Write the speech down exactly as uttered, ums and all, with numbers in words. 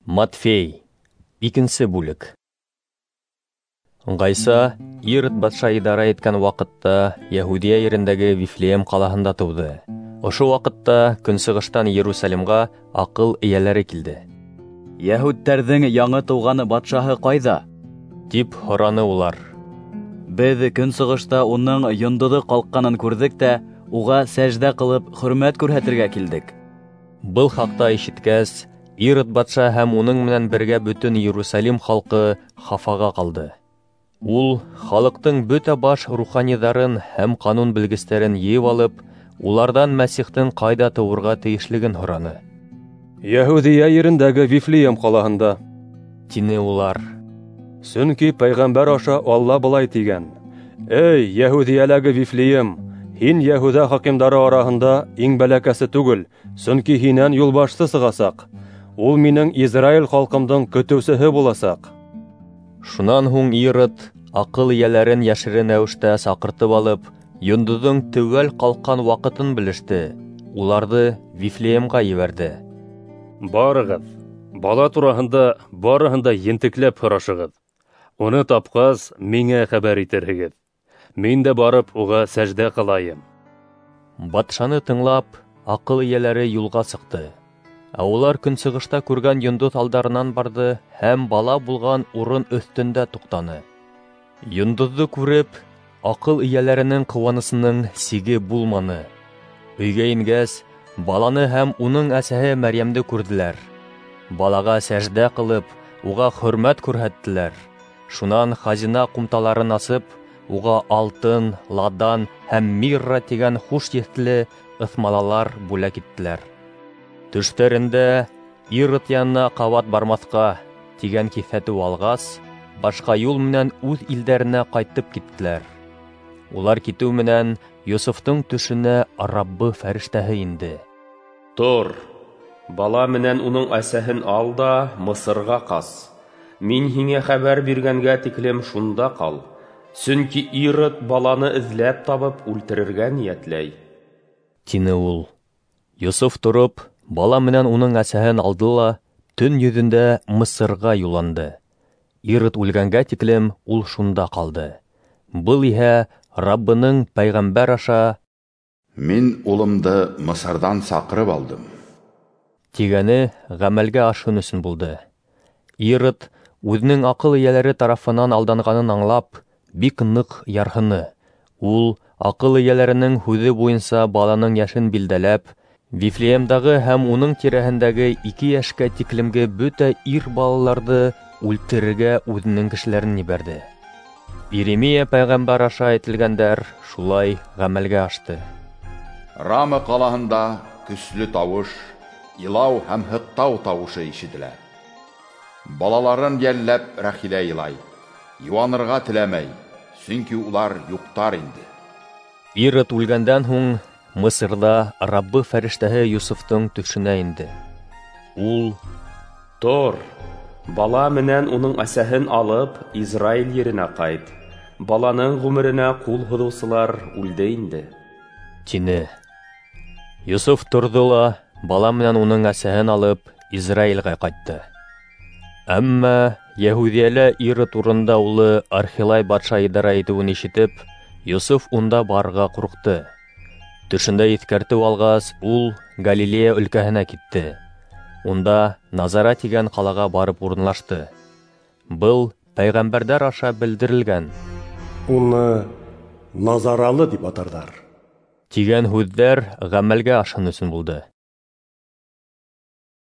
Матфей. Икенсе бүлек. Гайса Ирод батша идара иткән вакытта Яһудия ерендәге Вифлеем калаһында туды. Ошо вакытта көнсыгыштан Иерусалимга акыл ияләре килде. Яһүдтәрҙең яңы тыуган батшаһы ҡайҙа? Дип һораны улар. Беҙ көнсығышта уның йондоҙо ҡалҡҡанын күрҙек тә, уға сәждә ҡылып хөрмәт күрһәтергә килдек. Был хаҡта ишеткәс, Ирод батша һәм уның менән бергә бөтөн Иерусалим халҡы хафаға ҡалды. Ул халыҡтың бөтә баш руханидарын һәм ҡанун белгестәрен йыйып алып, улардан Мәсихтең ҡайҙа тыуырға тейешлеген һораны. Яһүдия ерендәге Вифлеем ҡалаһында, тине улар. Сөнки пәйғәмбәр аша Алла былай тигән: Эй, Яһүдияләге Вифлеем, һин Яһүдә хакимдары араһында иң бәләкәсе түгел, сөнки һинән юлбашсы сығасаҡ. Ул минең Израиль халҡымдың көтөүсеһе буласаҡ. Шунан һуң Ирод аҡыл эйәләрен йәшерен рәүештә саҡыртып алып, йондоҙоң теүәл ҡалҡҡан ваҡытын белеште. Уларҙы Вифлеемға ебәрҙе. Барығыҙ, бала тураһында барыһында ентекләп һорашығыҙ. Уны тапҡас, миңә хәбәр итерһегеҙ. Мин дә барып уға сәждә ҡылайым. Батшаны тыңлап, аҡыл эйәләре юлға сыҡты. Ә улар көнсығышта күргән йондоҙ алдарынан барды һәм бала булған урын өҫтөндә туҡтаны. Йондоҙҙо күреп, аҡыл эйәләренең ҡыуанысының сиге булманы. Өйгә ингәс, баланы һәм уның әсәһе Мәрйәмде күрҙеләр. Балаға сәждә ҡылып, уға хөрмәт күрһәттеләр. Шунан хазина ҡумталарын асып, уға алтын, ладан һәм мирра тигән хуш еҫле ыҫмалалар бүләк иттеләр. Төштәрендә Ирод янына ҡабат бармаҫҡа тигән киҫәтеү алғас, башҡа юл менән үҙ илдәренә ҡайтып киттеләр. Улар китеү менән Йософтың төшөнә Раббы фәрештәһе инде. Тор, бала менән уның әсәһен ал да Мысырға ҡас. Мин һиңә хәбәр биргәнгә тиклем шунда ҡал. Сөнки Ирод баланы эҙләп табып үлтерергә ниәтләй. Тине ул. Йософ тороп, бала менән уның әсәһен алды ла, төн йөҙөндә Мысырға юлланды. Ирод үлгәнгә тиклем ул шунда ҡалды. Был иһә Раббының пәйғәмбәр аша «Мин улымды Мысырдан саҡырып алдым» тигәне ғәмәлгә ашһын өсөн булды. Ирод үҙенең аҡыл эйәләре тарафынан алданғанын аңлап, бик ныҡ ярһыны. Ул аҡыл эйәләренең һүҙе буйынса баланың йәшен билдәләп, Вифлеемдағы һәм уның тирәһендәге ике йәшкә тиклемге бөтә ир балаларҙы үлтерергә үҙенең кешеләрен ебәрҙе. Иеремия пәйғәмбәр аша әйтелгәндәр шулай ғәмәлгә ашты. Рама ҡалаһында көслө тауыш, илау һәм һыҡтау тауышы ишетелә. Балаларын йәлләп Рахилә илай, юанырға теләмәй, сөнки улар юҡтар инде. Ирод үлгәндән һуң Мысырҙа Раббы фәрештәһе Юсуфтың төшөнә инде. Ул: Тор, бала менән уның әсәһен алып, Израиль еренә ҡайт. Баланың ғүмеренә ҡул һуҙыусылар үлде инде. Тине. Юсуф торҙо ла, бала менән уның әсәһен алып, Израильгә ҡайтты. Әммә Яһүдиәлә Ирод урында улы Архилай батша идара итеүен ишетеп, Юсуф унда барырға ҡурҡты. Төшөндә иҫкәртеү алғас, ул Галилея өлкәһенә китте. Унда Назара тигән ҡалаға барып урынлашты. Был пәйғәмбәрҙәр аша белдерелгән. Уны Назаралы дип атарҙар. Тигән һүҙҙәр ғәмәлгә ашһын өсөн булды.